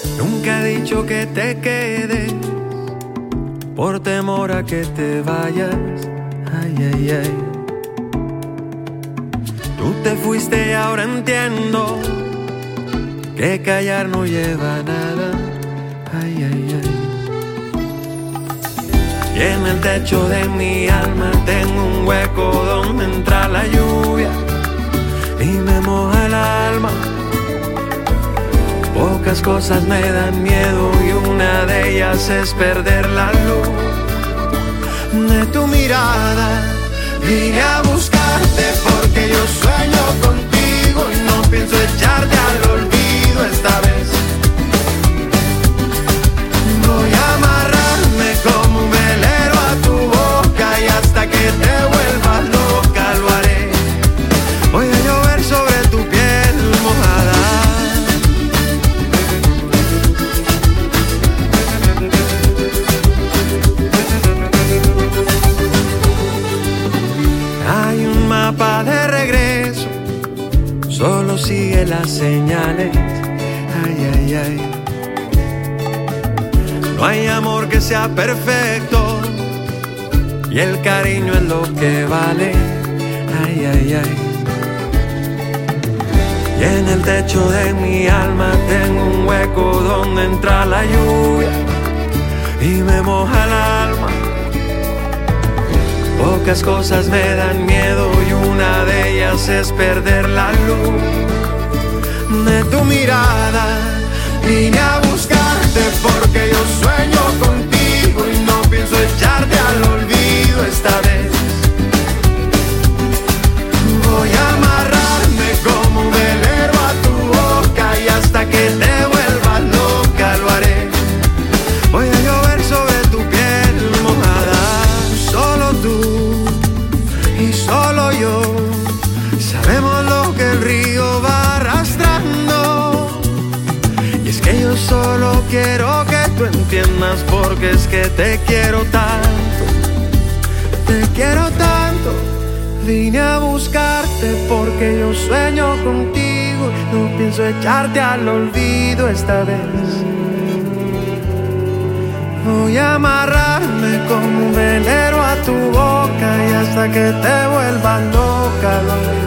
Nunca he dicho que te quedes por temor a que te vayas. Ay, ay, ay. Tú te fuiste y ahora entiendo que callar no lleva a nada. Ay, ay, ay. Y en el techo de mi alma tengo un hueco donde entra la lluvia y me moja el alma. Pocas cosas me dan miedo y una de ellas es perder la luz de tu mirada. Vine a buscarte porque yo sueño contigo y no pienso echarte al olvido esta vez. Voy a amarrarme como un velero a tu boca y hasta que te vuelvas loca lo haré. Voy a llover sobre tu piel mojada. Hay un mapa de regreso, solo sigue las señales. Ay, ay, ay. No hay amor que sea perfecto y el cariño es lo que vale. Ay, ay, ay. Y en el techo de mi alma tengo un hueco donde entra la lluvia y me moja el alma. Pocas cosas me dan miedo y una de ellas es perder la luz de tu mirada. Vine a buscarte porque yo sueño contigo y no pienso echarte al olvido esta vez. Voy a amarrarme como un velero a tu boca y hasta que te vuelvas loca lo haré. Voy a llover sobre tu piel mojada. Solo tú y solo yo sabemos lo que el río va arrastrando. Y es que yo solo quiero que tú entiendas porque es que te quiero tanto. Te quiero tanto. Vine a buscarte porque yo sueño contigo. No pienso echarte al olvido esta vez. Voy a amarrarme como un velero a tu boca y hasta que te vuelvas loca lo haré.